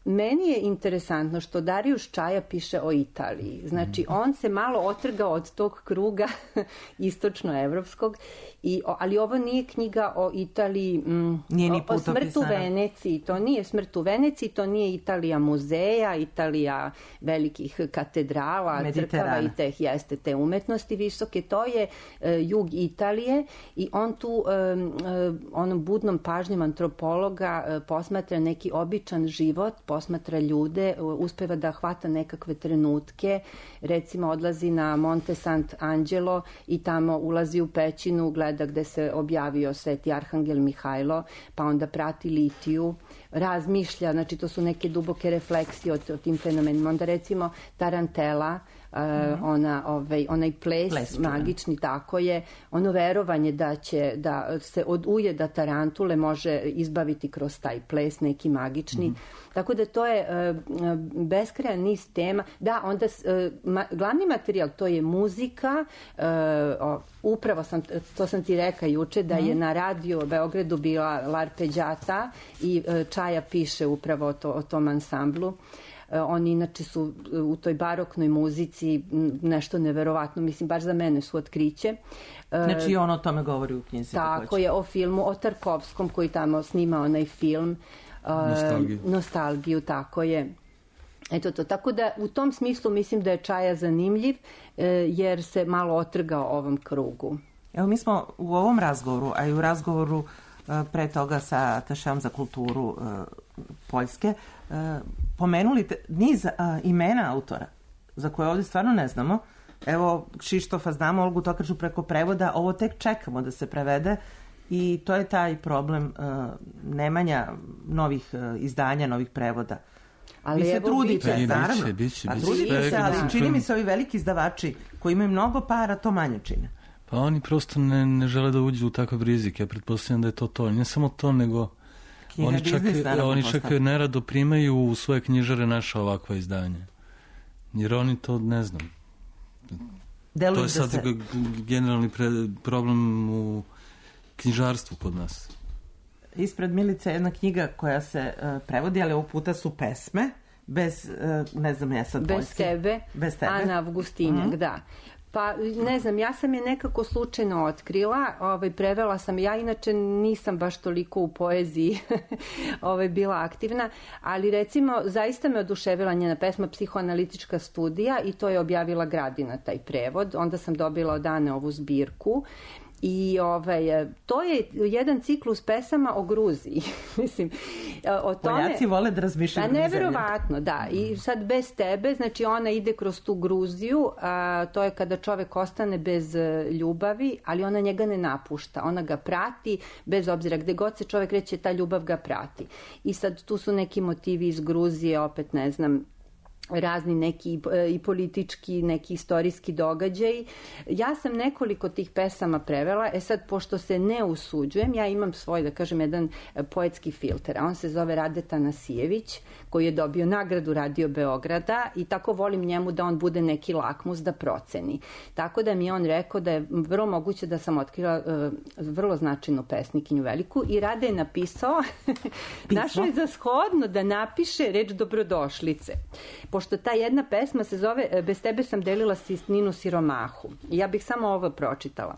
meni je interesantno što Darijuš Čaja piše o Italiji. Znači, on se malo otrgao od tog kruga istočnoevropskog, i, ali ovo nije knjiga o Italiji, mm, nije ni o, o smrtu naravno. Veneciji. To nije smrt u Veneciji, to nije Italija muzeja, Italija velikih katedrala, crkava i teh, jeste, te umetnosti visoke. To je uh, jug Italije i on tu um, uh, onom budnom pažnjom antropologa uh, posmatra neki običan život, posmatra ljude, uh, uspeva da hvata nekakve trenutke, recimo odlazi na Monte Sant'Angelo i tamo ulazi u pećinu, gleda gde se objavio Sveti Arhangel Mihajlo, pa onda prati Litiju, razmišlja, znači to su neke duboke refleksije o, o tim fenomenima. Onda recimo Tarantela, Uh, mm-hmm. ona, ovaj, onaj ples, ples magični, ja. Tako je, ono verovanje da će da se od ujeda tarantule može izbaviti kroz taj ples neki magični, mm-hmm. tako da to je uh, beskrajan niz tema. Da, onda uh, ma, glavni materijal to je muzika, uh, o, upravo sam, to sam ti rekao juče, da mm-hmm. je na radio Beogradu bila L'Arpeggiata i uh, Čaja piše upravo to, o tom ansamblu. Oni inače su u toj baroknoj muzici nešto neverovatno, mislim, baš za mene su otkriće. Znači on o tome govori u knjizi. Tako je, o filmu, o Tarkovskom koji tamo snima onaj film. Nostalgiju. Nostalgiju, tako je. Eto to, tako da u tom smislu mislim da je Čaja zanimljiv jer se malo otrgao ovom krugu. Evo mi smo u ovom razgovoru, a i u razgovoru pre toga sa atašeom za kulturu Poljske, pomenuli te, niz a, imena autora za koje ovdje stvarno ne znamo. Evo, Kšištofa znamo, Olgu Tokarčuk preko prevoda, ovo tek čekamo da se prevede i to je taj problem a, nemanja novih a, izdanja, novih prevoda. Ali vi se trudite, biće, naravno. Biće, biće, a biće, trudite biće, se, ali biće. čini mi se ovi veliki izdavači koji imaju mnogo para, to manje čine. Pa oni prosto ne, ne žele da uđu u takav rizik. Ja pretpostavljam da je to to. Ne samo to, nego Knjiga oni čak, biznis, naravno, oni čak nerado primaju u svoje knjižare naša ovakva izdanja. Jer oni to ne znam. Deluju to je sad se... generalni pre, problem u knjižarstvu kod nas. Ispred Milice je jedna knjiga koja se uh, prevodi, ali ovog puta su pesme, bez, uh, ne znam ja sad bez poljski. tebe, bez tebe, Ana Avgustinjak, mm-hmm. da. Pa ne znam, ja sam je nekako slučajno otkrila, ovaj, prevela sam, ja inače nisam baš toliko u poeziji ovaj, bila aktivna, ali recimo zaista me oduševila njena pesma Psihoanalitička studija i to je objavila Gradina, taj prevod, onda sam dobila od Ane ovu zbirku. I ovaj, to je jedan ciklus pesama o Gruziji. Mislim, o tome... Poljaci vole da razmišljaju. Pa neverovatno, da. I sad bez tebe, znači ona ide kroz tu Gruziju, a, to je kada čovek ostane bez ljubavi, ali ona njega ne napušta. Ona ga prati, bez obzira gde god se čovek reće, ta ljubav ga prati. I sad tu su neki motivi iz Gruzije, opet ne znam, razni neki i politički, neki istorijski događaj. Ja sam nekoliko tih pesama prevela, e sad, pošto se ne usuđujem, ja imam svoj, da kažem, jedan poetski filter, a on se zove Radeta Nasijević, koji je dobio nagradu Radio Beograda i tako volim njemu da on bude neki lakmus da proceni. Tako da mi je on rekao da je vrlo moguće da sam otkrila uh, vrlo značajnu pesnikinju veliku i Rade je napisao, našao je za shodno da napiše reč dobrodošlice. Pošto ta jedna pesma se zove Bez tebe sam delila sitninu siromahu. Ja bih samo ovo pročitala.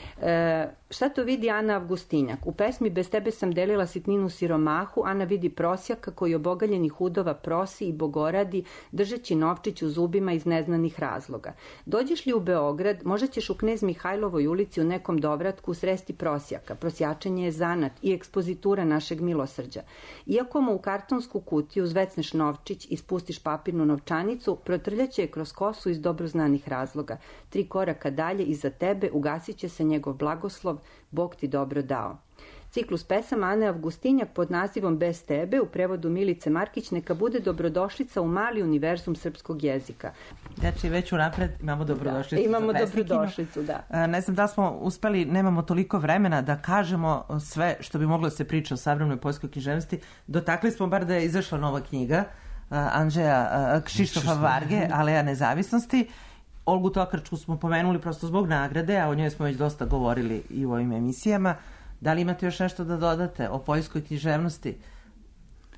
E, šta to vidi Ana Avgustinjak? U pesmi Bez tebe sam delila sitninu siromahu, Ana vidi prosjaka koji obogaljenih udova prosi i bogoradi, držeći novčić u zubima iz neznanih razloga. Dođeš li u Beograd, možda ćeš u Knez Mihajlovoj ulici u nekom dovratku sresti prosjaka. Prosjačenje je zanat i ekspozitura našeg milosrđa. Iako mu u kartonsku kutiju zvecneš novčić i spustiš papirnu novčanicu, protrljaće je kroz kosu iz dobro znanih razloga. Tri koraka dalje iza tebe ugasit će se njegov blagoslov, Bog ti dobro dao. Ciklus pesama Ane Avgustinjak pod nazivom Bez tebe, u prevodu Milice Markić, neka bude dobrodošlica u mali univerzum srpskog jezika. Znači, već unapred imamo dobrodošlicu. Da, imamo dobrodošlicu, da. Ne znam da smo uspeli, nemamo toliko vremena da kažemo sve što bi moglo da se priča o savremenoj poljskoj književnosti. Dotakli smo bar da je izašla nova knjiga Andrzeja Kšištofa Varge, Aleja nezavisnosti. Olgu Tokarčku smo pomenuli prosto zbog nagrade, a o njoj smo već dosta govorili i u ovim emisijama. Da li imate još nešto da dodate o poljskoj književnosti?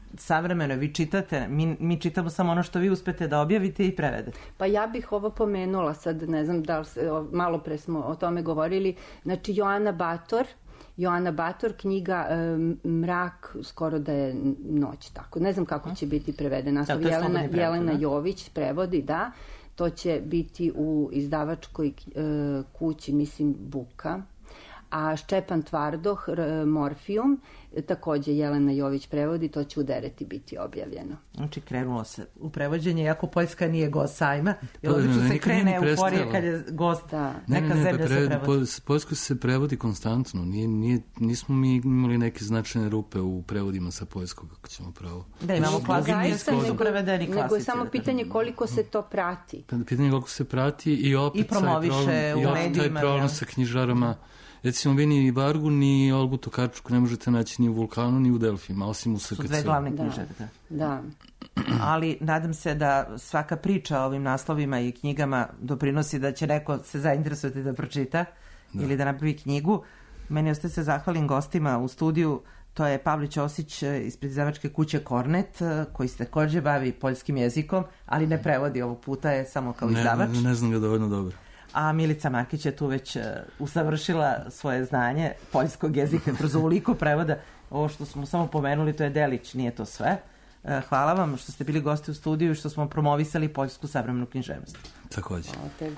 savremeno, vi čitate, mi, mi čitamo samo ono što vi uspete da objavite i prevedete. Pa ja bih ovo pomenula, sad ne znam da li, malo pre smo o tome govorili, znači Joana Bator, Joana Bator, knjiga e, Mrak, skoro da je noć, tako. Ne znam kako će biti prevedena. Da, Jelena, Jelena Jović prevodi, da. To će biti u izdavačkoj e, kući, mislim, Buka. A Ščepan Tvardoh, Morfijum, takođe Jelena Jović prevodi, to će u Dereti biti objavljeno. Znači, krenulo se u prevođenje, iako Poljska nije gost sajma, jer obično se krene euforije kad je gost, da. neka ne, ne, zemlja pre, se prevodi. Poljska se prevodi konstantno, nije, nije, nismo mi imali neke značajne rupe u prevodima sa poljskog, kako ćemo pravo. Da, imamo klasici, nisu prevedeni klasici. Nego je samo pitanje koliko se to prati. Pitanje koliko se prati i opet I promoviše u medijima. I taj problem sa knjižarama. Recimo, vi ni Vargu, ni Olgu Tokarčuku ne možete naći ni u Vulkanu, ni u Delfima, osim u S K C. Su dve glavne knjižare, da. da. Ali nadam se da svaka priča o ovim naslovima i knjigama doprinosi da će neko se zainteresovati da pročita da. ili da napravi knjigu. Meni ostaje se zahvalim gostima u studiju. To je Pavle Ćosić ispred izdavačke kuće Kornet, koji se takođe bavi poljskim jezikom, ali ne prevodi ovog puta, je samo kao izdavač. Ne, ne znam ga dovoljno dobro. A Milica Markić je tu već uh, usavršila svoje znanje poljskog jezika kroz ovoliko prevoda. Ovo što smo samo pomenuli, to je delić, nije to sve. Uh, hvala vam što ste bili gosti u studiju i što smo promovisali poljsku savremenu književnost. Takođe. Hvala tebi.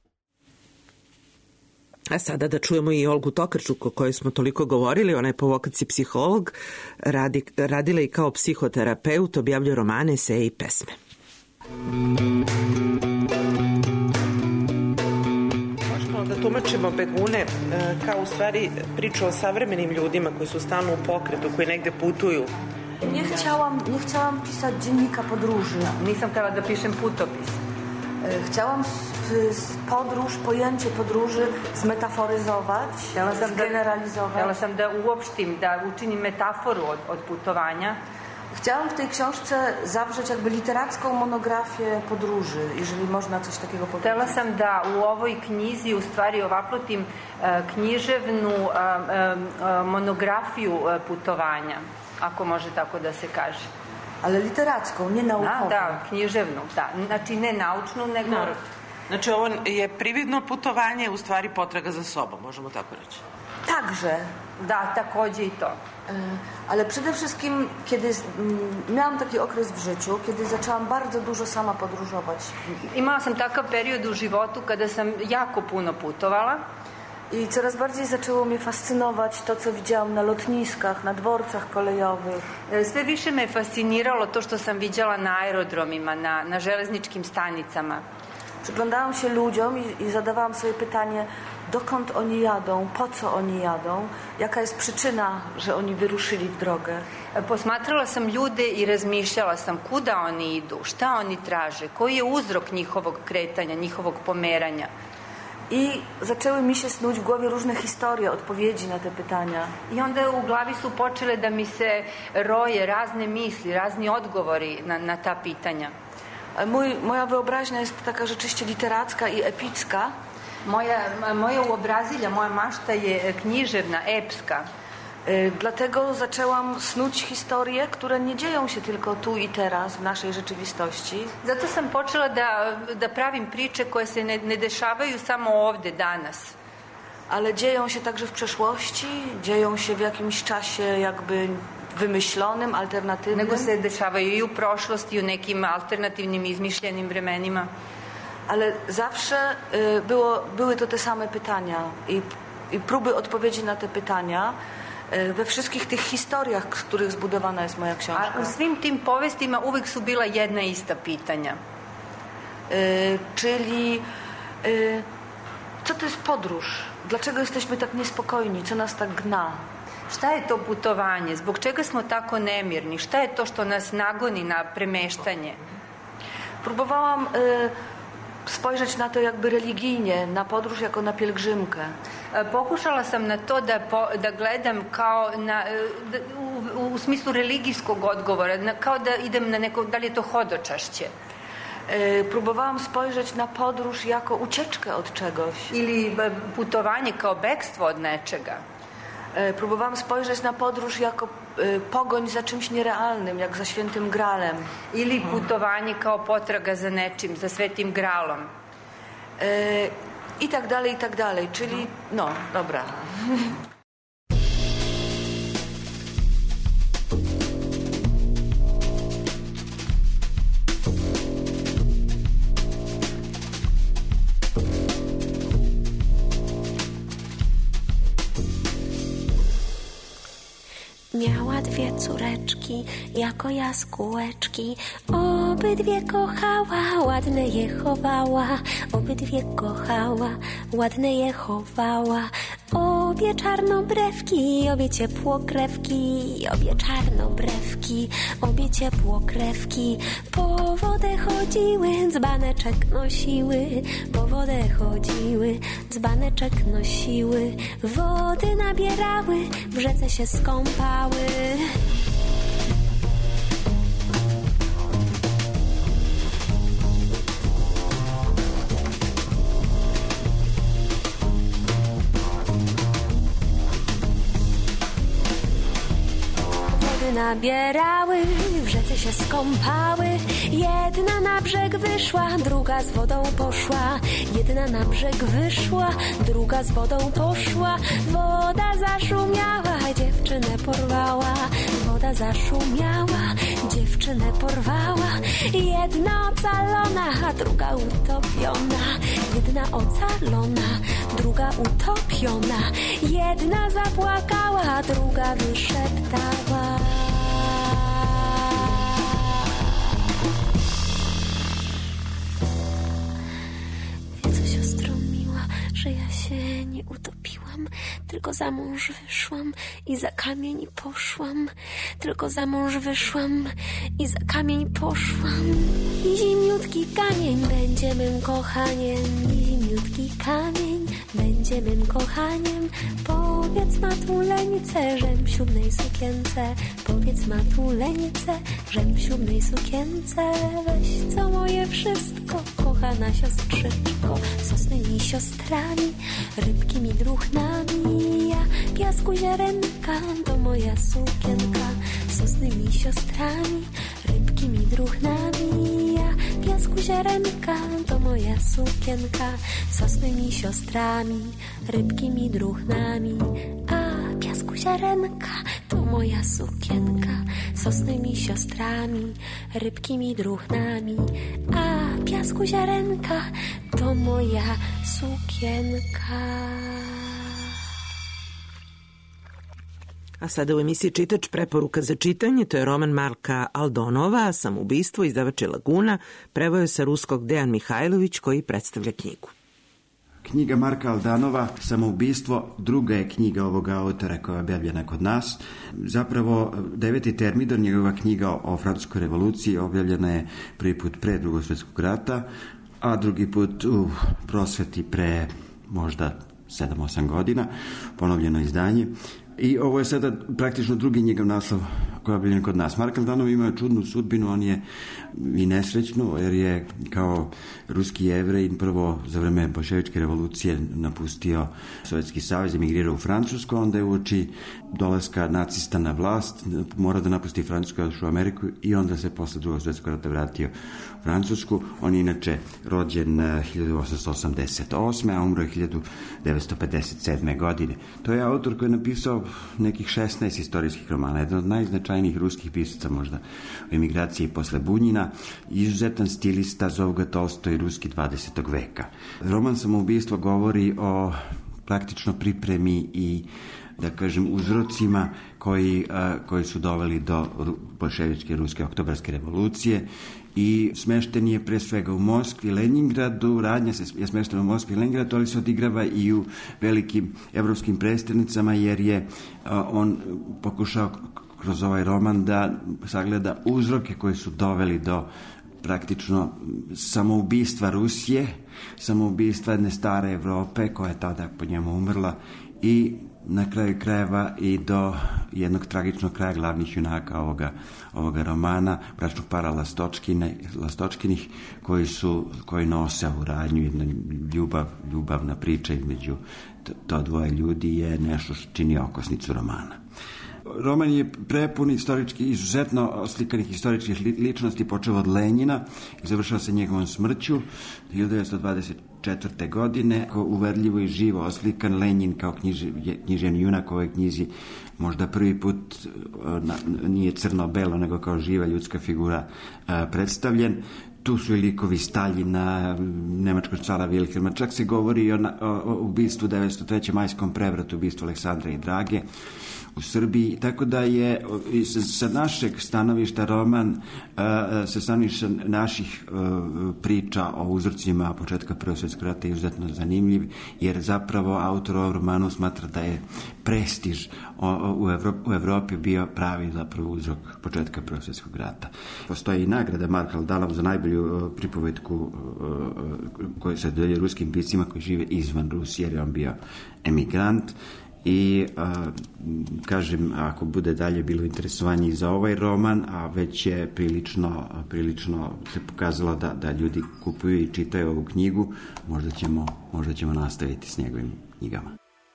A sada da čujemo i Olgu Tokarčuk o kojoj smo toliko govorili. Ona je po vokaciji psiholog, radi, radila i kao psihoterapeut, objavlja romane, eseje i pesme. Da tumačimo Begune kao u stvari priču o savremenim ljudima koji su stalno u pokretu, koji negde putuju. Nie chciałam, nie chciałam pisać dziennika podróży. Nisam htjela da pišem putopis. Chciałam podróż, pojęcie podróży zmetaforyzować, zgeneralizować. Htjela sam da uopštim, da učinim metaforu od, od putovanja. Chciałam w tej książce zawrzeć jakby literacką monografię podróży, jeżeli można coś takiego powiedzieć. Htjela sam da u ovoj knjizi u stvari ovaplotim uh, književnu uh, uh, monografiju uh, putovanja, ako može tako da se kaže. Ale literacką, nie naukową. Da, da, književnu, da. Znači ne naučnu, nego... No. Znači ovo je prividno putovanje, u stvari potraga za sobą, možemo tako reći. Także. Da, takođe i to. Ale przede wszystkim, kiedy miałam taki okres w życiu, kiedy zaczęłam bardzo dużo sama podróżować. Imala sam takav period u životu kada sam jako puno putovala. I coraz bardziej zaczęło mnie fascynować to, co widziałam na lotniskach, na dworcach kolejowych. Sve više me fasciniralo to što sam viđala na aerodromima, na, na železničkim stanicama. Przyglądałam się ludziom i, i zadawałam sobie pytanie, dokąd oni jadą, po co oni jadą, jaka jest przyczyna, że oni wyruszyli w drogę. Posmatrala sam ljude i razmišljala sam kuda oni idu, šta oni traže, koji je uzrok njihovog kretanja, njihovog pomeranja. I zaczęły mi się snuć w głowie różne historie, odpowiedzi na te pytania. I onda u glavi su počele da mi se roje razne misli, razni odgovori na, na ta pitanja. Mój, moja wyobraźnia jest taka rzeczywiście literacka i epicka. Moja, moja uobrazilja, moja mašta je književna, epska. Y, dlatego zaczęłam snuć historie, które nie dzieją się tylko tu i teraz w naszej rzeczywistości. Zato sam počela da, da pravim priče koje se ne, ne dešavaju samo ovde danas. Ale dzieją się także w przeszłości, dzieją się w jakimś czasie jakby wymyślonym, alternatywnym. Nego se dešavaju i u prošlosti, i u nekim alternativnim, izmišljenim vremenima. Ale zawsze y, było, były to te same pytania i, i próby odpowiedzi na te pytania y, we wszystkich tych historijach, z których zbudowana jest moja książka. A u svim tim povestima uvek su bila jedna ista pitanja. Y, czyli y, co to jest podróż? Dlaczego jesteśmy tak niespokojni? Co nas tak gna? Šta je to putovanje? Zbog čega smo tako nemirni? Šta je to što nas nagoni na premeštanje? Próbowałam y, spojrzeć na to jakby religijnie, na podróż jako na pielgrzymkę. Pokušala sam na to da, po, da gledam kao na, da, u, u smislu religijskog odgovora, na, kao da idem na neko, da li je to hodočašće. E, próbowałam spojrzeć na podróż jako ucieczkę od czegoś. Ili putovanje kao bekstvo od nečega. próbowałam spojrzeć na podróż jako pogoń za czymś nierealnym, jak za świętym gralem. Ili putovanje kao potraga za nečim, za svetim gralom. I tak dalej, i tak dalej. Czyli, no, dobra. Miała dwie córeczki, jako jaskółeczki, obydwie kochała, ładne je chowała, obydwie kochała, ładne je chowała. Obie czarnobrewki, obie ciepłokrewki, obie czarnobrewki, obie ciepłokrewki. Po wodę chodziły, dzbaneczek nosiły, po wodę chodziły, dzbaneczek nosiły. Wody nabierały, w rzece się skąpały. Nabierały, w rzece się skąpały. Jedna na brzeg wyszła, druga z wodą poszła. Jedna na brzeg wyszła, druga z wodą poszła. Woda zaszumiała, dziewczynę porwała. Woda zaszumiała, dziewczynę porwała. Jedna ocalona, a druga utopiona. Jedna ocalona, druga utopiona. Jedna zapłakała, a druga wyszeptała. Że ja się nie utopiłam, tylko za mąż wyszłam i za kamień poszłam. Tylko za mąż wyszłam i za kamień poszłam. I zimniutki kamień będzie mym kochaniem. I zimniutki kamień będzie mym kochaniem. Powiedz matuleńce, żem w ślubnej sukience. Powiedz matuleńce, żem w ślubnej sukience. Weź co moje wszystko, kochana siostrzyczko, sosnymi siostrami, rybki mi druchnami. Ja piasku ziarenka, to moja sukienka, sosnymi siostrami, rybki mi druchnami. Ja piasku ziarenka, to moja sukienka, sosnymi siostrami, rybki mi druchnami. A piasku ziarenka, to moja sukienka, sosnymi siostrami, rybki mi druchnami. A piasku ziarenka, to moja sukienka. A sada u emisiji Čitač preporuka za čitanje, to je roman Marka Aldonova, Samoubistvo, izdavač je Laguna, preveo je sa ruskog Dejan Mihajlović koji predstavlja knjigu. Knjiga Marka Aldanova, Samoubistvo, druga je knjiga ovoga autora koja je objavljena kod nas. Zapravo, Deveti Termidor, njegova knjiga o francuskoj revoluciji, objavljena je prvi put pre Drugog svjetskog rata, a drugi put u prosveti pre možda sedam osam godina, ponovljeno izdanje. I ovo je sada praktično drugi njegov naslov koji je objavljen kod nas. Mark Aldanov imao čudnu sudbinu, on je i nesrećnu, jer je kao ruski Jevrej prvo za vreme boljševičke revolucije napustio Sovjetski savez, emigrirao u Francusku, onda je uoči dolaska nacista na vlast mora da napusti Francusku, otišao u Ameriku i onda se posle Drugog svjetskog rata vratio u Francusku. On je inače rođen hiljadu osamsto osamdeset osme. a umro je hiljadu devetsto pedeset sedme. godine. To je autor koji je napisao nekih šesnaest istorijskih romana, jedan od najznačajnijih ruskih pisaca možda u emigraciji posle Bunjina, izuzetan stilista, zovu ga Tolstoj, ruski dvadesetog veka. Roman Samoubistvo govori o praktično pripremi i da kažem uzrocima koji, koji su doveli do boljševičke ruske oktobarske revolucije i smešten je pre svega u Moskvi, Leningradu, radnja se je smeštena u Moskvi i Leningradu, ali se odigrava i u velikim evropskim prestolnicama jer je on pokušao kroz ovaj roman da sagleda uzroke koji su doveli do praktično samoubistva Rusije, samoubistva jedne stare Evrope koja je tada po njemu umrla i na kraju krajeva i do jednog tragičnog kraja glavnih junaka ovoga, ovoga romana, bračnog para Lastočkine, Lastočkinih, koji su, koji nose ovu radnju, jedna ljubav, ljubavna priča između to dvoje ljudi je nešto što čini okosnicu romana. Roman je prepun istorički, izuzetno oslikanih istoričkih ličnosti, počeo od Lenjina i završava se njegovom smrću hiljadu devetsto dvadeset četvrte. godine. Uverljivo i živo oslikan Lenjin kao književni junak u ovoj knjizi, možda prvi put nije crno-belo, nego kao živa ljudska figura predstavljen. Tu su i likovi Staljina, nemačkog cara Wilhelma, čak se govori o, o ubistvu devetsto treće. majskom prevratu, ubistvu Aleksandra i Drage u Srbiji, tako da je sa našeg stanovišta roman, sa stanovišta naših priča o uzrocima početka Prvog svjetskog rata je izuzetno zanimljiv, jer zapravo autor ovog romanu smatra da je prestiž u Evropi, u Evropi bio pravi zapravo uzrok početka Prvog svjetskog rata. Postoji i nagrada Marka Aldanova za najbolju pripovetku koja se dodeljuje ruskim piscima koji žive izvan Rusije, jer je on bio emigrant. I a, kažem, ako bude dalje bilo interesovanje i za ovaj roman, a već je prilično, prilično se pokazalo da, da ljudi kupuju i čitaju ovu knjigu, možda ćemo, možda ćemo nastaviti s njegovim knjigama.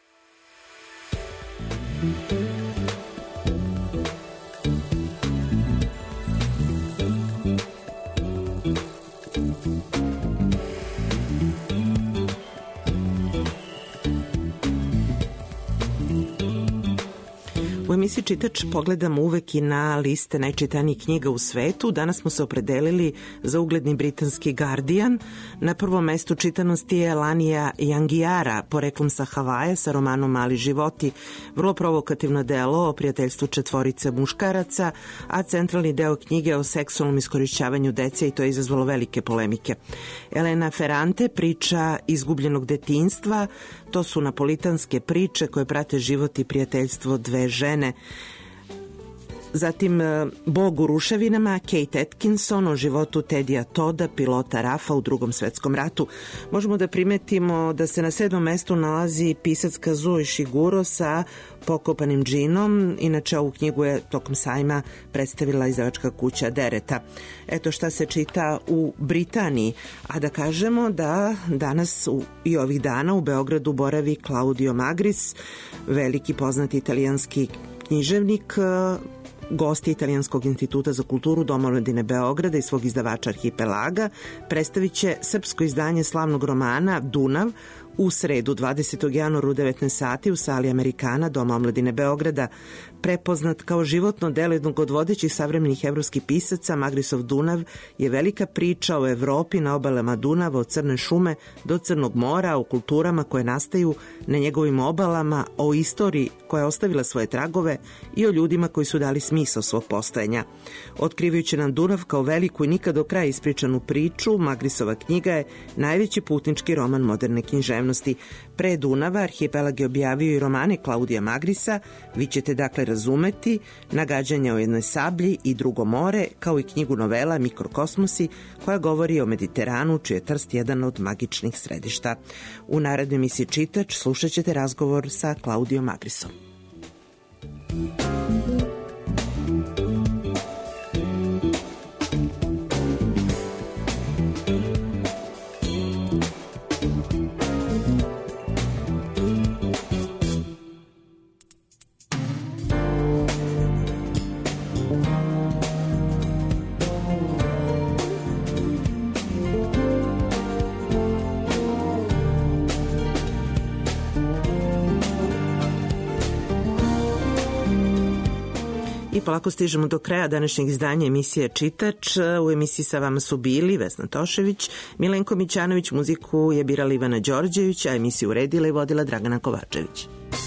U emisiji Čitač pogledamo uvek i na liste najčitanijih knjiga u svetu. Danas smo se opredelili za ugledni britanski Guardian. Na prvom mestu čitanosti je Lania Yangiara, poreklom sa Havaja, sa romanom Mali životi. Vrlo provokativno delo o prijateljstvu četvorice muškaraca, a centralni deo knjige o seksualnom iskorišćavanju dece, i to je izazvalo velike polemike. Elena Ferrante, priča izgubljenog detinjstva. To su napolitanske priče koje prate život i prijateljstvo dve žene. Zatim Bog u ruševinama, Kate Atkinson o životu Tedija Toda, pilota Rafa u Drugom svetskom ratu. Možemo da primetimo da se na sedmom mestu nalazi pisac Kazuo Ishiguro sa Pokopanim džinom. Inače, ovu knjigu je tokom sajma predstavila izdavačka kuća Dereta. Eto šta se čita u Britaniji. A da kažemo da danas u, i ovih dana u Beogradu boravi Claudio Magris, veliki poznati italijanski književnik, gosti Italijanskog instituta za kulturu Domoljedine Beograda i svog izdavača Arhipelaga predstavit će srpsko izdanje slavnog romana Dunav u sredu dvadesetog januara u devetnaest sati u sali Amerikana Doma omladine Beograda. Prepoznat kao životno delo jednog od vodećih savremenih evropskih pisaca, Magrisov Dunav je velika priča o Evropi na obalama Dunava, od Crne šume do Crnog mora, o kulturama koje nastaju na njegovim obalama, o istoriji koja je ostavila svoje tragove i o ljudima koji su dali smisao svog postojanja. Otkrivajući nam Dunav kao veliku i nikad do kraja ispričanu priču, Magrisova knjiga je najveći putnički roman moderne književnosti. Pre Dunava Arhipelag je objavio i romane Klaudija Magrisa, vi ćete dakle razumeti, Nagađanja o jednoj sablji i Drugo more, kao i knjigu novela Mikrokosmosi, koja govori o Mediteranu, čiji je Trst jedan od magičnih središta. U narednoj emisiji Čitač slušat ćete razgovor sa Klaudijom Magrisom. I polako stižemo do kraja današnjeg izdanja emisije Čitač. U emisiji sa vama su bili Vesna Tošević, Milenko Mićanović, muziku je birala Ivana Đorđević, a emisiju uredila i vodila Dragana Kovačević.